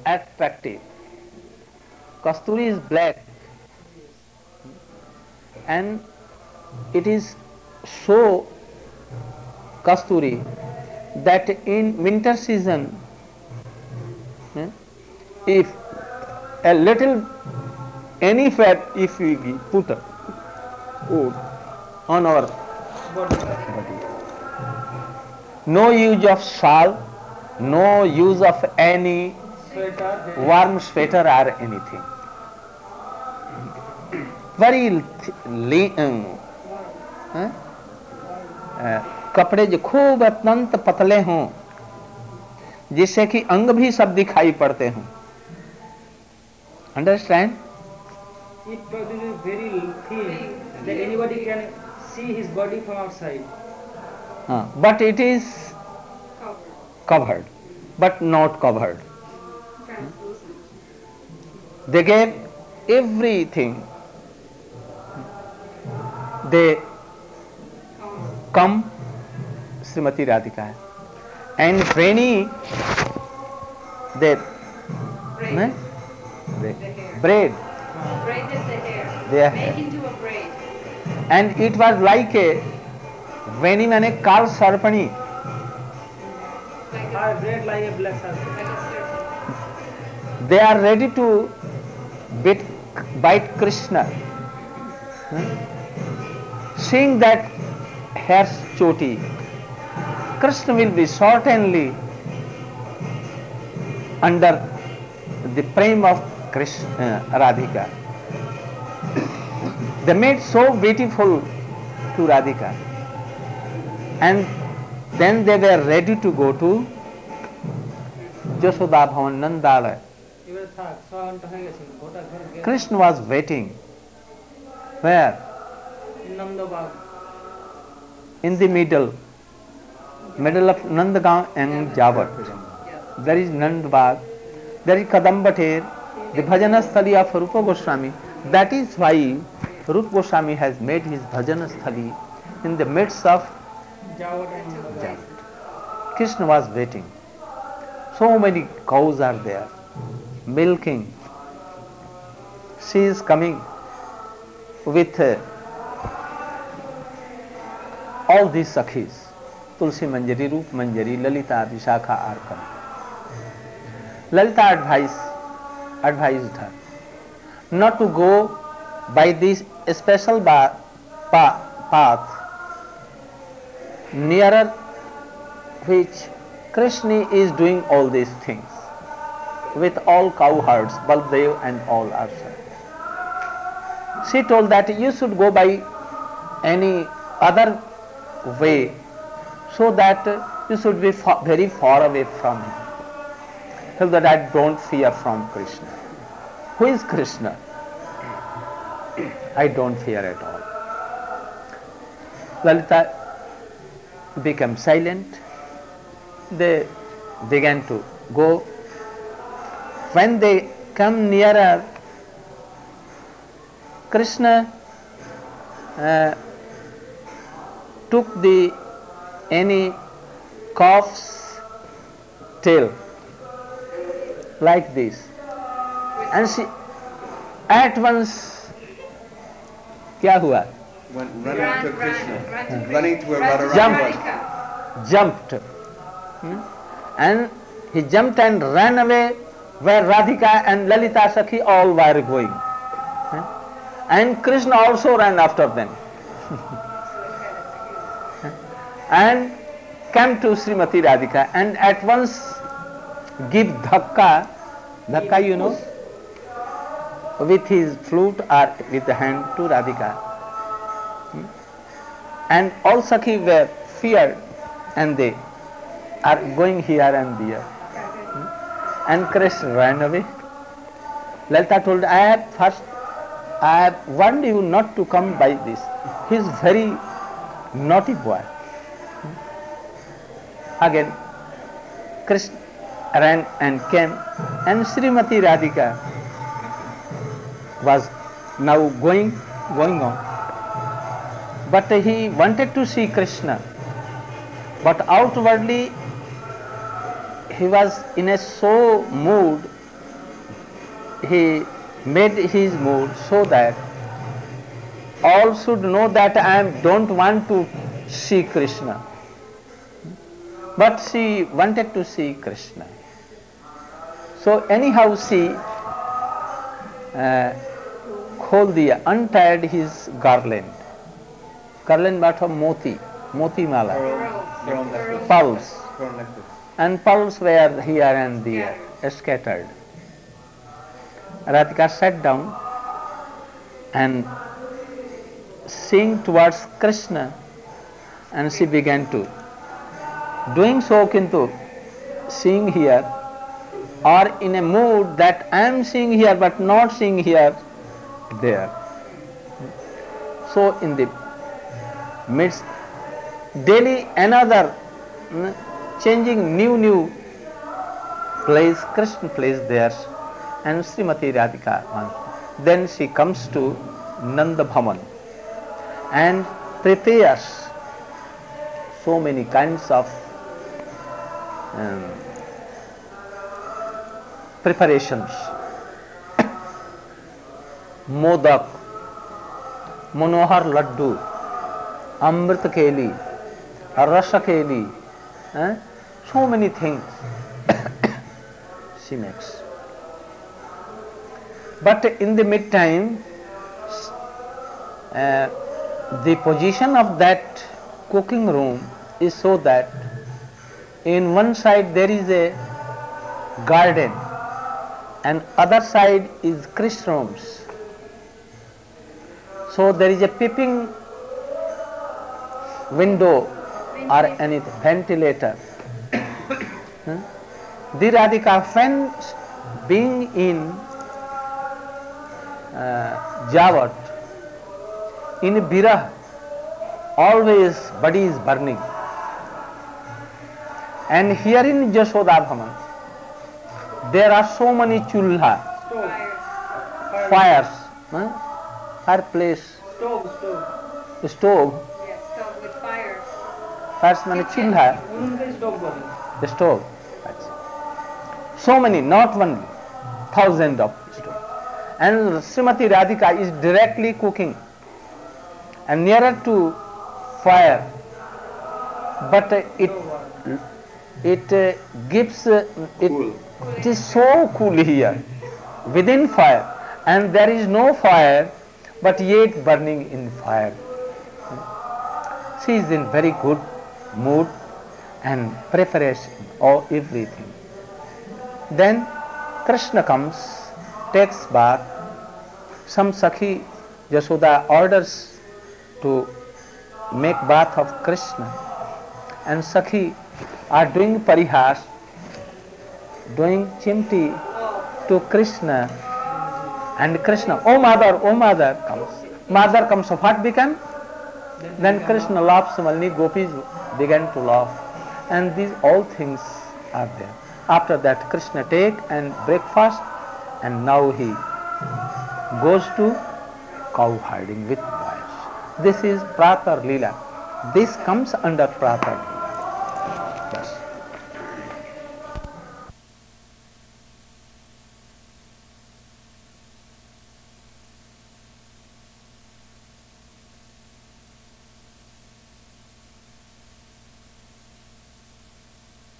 attractive. Kasturi is black, and it is so Kasturi that in winter season, if a little any fat if we put on our body, no use of shawl, no use of any warm sweater or anything. Very कपड़े जो खूब अत्यंत पतले हों जिससे कि अंग भी सब दिखाई पड़ते हों. Understand? If it is very thin, that anybody can see his body from outside. But it is covered, but not covered. They gave everything. They come, Srimati Radhika, and Veni, they braid. Braided the hair. Their Make hair. into a braid. And it was like a Veni mane Kal Sarpani. Like I a, braid like a black serpent. like a serpent. They are ready to bite Krishna. Seeing that hair's choti, Krishna will be certainly under the prem of Krishna, Radhika. They made so beautiful to Radhika, and then they were ready to go to Jashoda Bhavan Nandalaya. এবারে থাক 6 ঘন্টা হয়ে গেছে গোটা ঘর গেছে Krishna was waiting. Where? নন্দবাগ In the middle of Nandagaon and Javat. There is Nandbag, there is Kadambater, the Bhajanasthali of Rupa Goswami. That is why Rupa Goswami has made his Bhajanasthali in the midst of যাওয়াটা Javat. Krishna was waiting. So many cows are there, milking. She is coming with all these Sakhis. Tulsi Manjari, Roop Manjari, Lalita, Vishakha are coming. Lalita advised her not to go by this special path nearer which Krishna is doing all these things with all cow herds, Baldev and all also. She told that you should go by any other way so that you should be very far away from him. So that I don't fear from Krishna. Who is Krishna? I don't fear at all. Lalita became silent. They began to go. When they come nearer, Krishna took any calf's tail like this, and she at once क्या हुआ? Went running to Krishna, Ran to running to where Radharani Jump. was. Jumped, and he jumped and ran away where Radhika and Lalita Sakhi all were going, and Krishna also ran after them and came to Srimati Radhika and at once give dhakka, you know, with his flute or with the hand to Radhika. And all Sakhi were feared and they are going here and there. And Krishna ran away. Lalita told, I have warned you not to come by this. He is very naughty boy. Again, Krishna ran and came, and Srimati Radhika was now going on. But he wanted to see Krishna, but outwardly he was in a so mood he made his mood so that all should know that I don't want to see Krishna. But she wanted to see Krishna. So anyhow she untied his garland. Garland made of moti mala, Pearl necklace. pearls. Pearl necklace. And pearls were here and there, scattered. Radhika sat down and seeing towards Krishna, and she began to doing so, kintu seeing here or in a mood that I am seeing here but not seeing here there. So in the midst, daily another changing new place, Krishna place there, and Srimati Radhika once. Then she comes to Nanda Bhavan and prepares so many kinds of preparations. Modak, Manohar Laddu, Amrit Keli, Rasa Keli, so many things she makes. But in the meantime, the position of that cooking room is so that in one side there is a garden and other side is Krishna rooms. So there is a peeping window or any ventilator. The Radhika, when being in Javat, in Birah, always body is burning. And here in Jashoda Bhavan, there are so many chulha, fires, fireplace, Stove. stove, Yes, stove with fire. fires means chulha, Unka stove body. the stove. So many, not one, thousand of stove. And Srimati Radhika is directly cooking and nearer to fire, but it gives Cool. it is so cool here within fire, and there is no fire but yet burning in fire. She is in very good mood and preparation of everything. Then Krishna comes, takes bath. Some Sakhi Jashoda orders to make bath of Krishna, and Sakhi are doing parihas, doing chimti to Krishna, and Krishna, oh mother comes. Mother comes, so what became? Then Krishna laughs, Malini gopis began to laugh, and these all things are there. After that Krishna take and breakfast, and now he goes to cow herding with boys. This is Pratar Leela. This comes under Pratar Leela.